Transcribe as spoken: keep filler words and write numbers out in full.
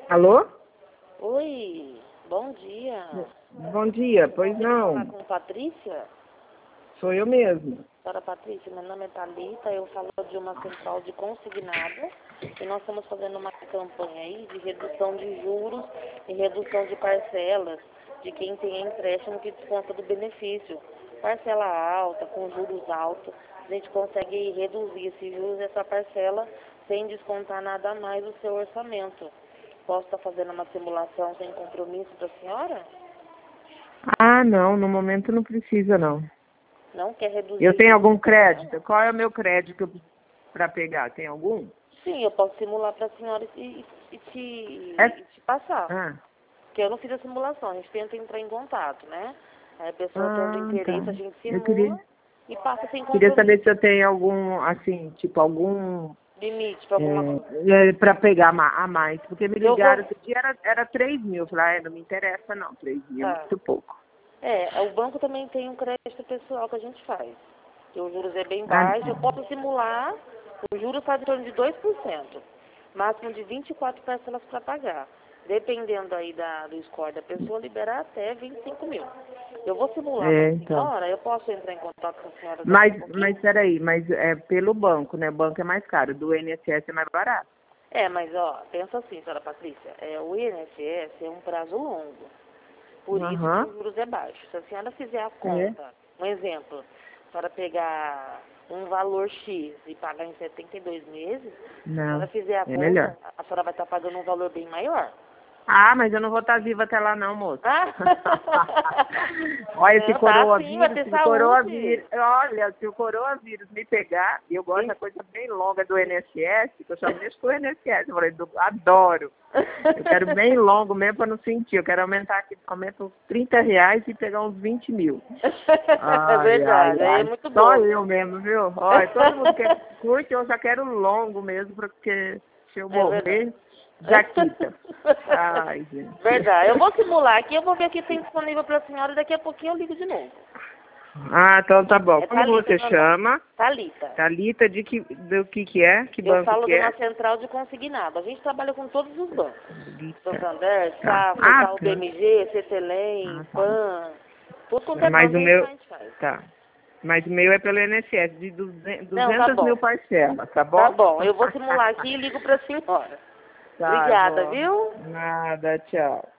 Alô? Oi, bom dia. Bom dia, pois não. Falar com Patrícia? Sou eu mesmo. Senhora Patrícia, meu nome é Thalita, eu falo de uma central de consignado e nós estamos fazendo uma campanha aí de redução de juros e redução de parcelas de quem tem empréstimo que desconta do benefício. Parcela alta, com juros altos, a gente consegue reduzir esses juros e essa parcela sem descontar nada a mais do seu orçamento. Posso estar fazendo uma simulação sem compromisso para a senhora? Ah, não, no momento não precisa, não. Não quer reduzir? Eu tenho algum crédito? Qual é o meu crédito para pegar? Tem algum? Sim, eu posso simular para a senhora e, e, te, É? e te passar. Ah, Porque eu não fiz a simulação, a gente tenta entrar em contato, né? Aí a pessoa tendo ah interesse, tá. a gente Eu simula queria, e passa sem queria saber compromisso. se eu tenho algum, assim, tipo, algum... Limite para alguma coisa. É, é, para pegar ma- a mais. Porque me Eu vou... ligaram outro dia, era, era três mil. Eu falei, ah, não me interessa, não. Três mil é Tá. muito pouco. É, o banco também tem um crédito pessoal que a gente faz. Que os juros é bem Ah, baixo, eu posso simular, o juros está em torno de dois por cento. Máximo de vinte e quatro parcelas para pagar. Dependendo aí da, do score da pessoa, liberar até vinte e cinco mil. Eu vou simular para é, a então. senhora, eu posso entrar em contato com a senhora daqui a Mas, pouquinho? mas peraí, mas é pelo banco, né? O banco é mais caro, do I N S S é mais barato. É, mas ó, pensa assim, senhora Patrícia, é, o I N S S é um prazo longo. Por isso que Aham, os juros é baixo. Se a senhora fizer a é. conta, um exemplo, a senhora pegar um valor X e pagar em setenta e dois meses, se a senhora Não, fizer a é melhor. conta, a senhora vai estar pagando um valor bem maior. Ah, mas eu não vou estar viva até lá não, moça. Ah! Olha, se Não, tá sim, vai coronavírus, ter se o coronavírus, saúde. olha, se o coronavírus me pegar, e eu gosto Sim. da coisa bem longa do I N S S, que eu chamo mesmo do I N S S, eu falei, do- adoro. Eu quero bem longo mesmo para não sentir, eu quero aumentar aqui, aumenta uns trinta reais e pegar uns vinte mil. É Ai, ai, verdade, aí é ai, muito só bom. eu mesmo, viu? Olha, todo mundo quer curte, eu já quero longo mesmo, porque se eu É verdade. morrer, já quita. Ai, gente. Verdade. Eu vou simular aqui, eu vou ver o que tem disponível para a senhora e daqui a pouquinho eu ligo de novo. Ah, então tá bom. É Como Thalita, você meu nome. chama? Thalita. Thalita, de que, do que que é? Que Eu banco falo que de uma é? central de consignado. A gente trabalha com todos os bancos. Thalita. Santander, Tá. Safra, Ah, Itaú tá. B M G, Cetelem, Ah, tá. Pan. Tudo quanto é Mas banco o a gente meu... faz. faz. Tá. Mas o meu é pelo I N S S, de Não, tá duzentas mil bom. parcelas, tá Tá bom? bom. Eu vou simular aqui e ligo pra senhora. Tá Obrigada, bom. viu? Nada, tchau.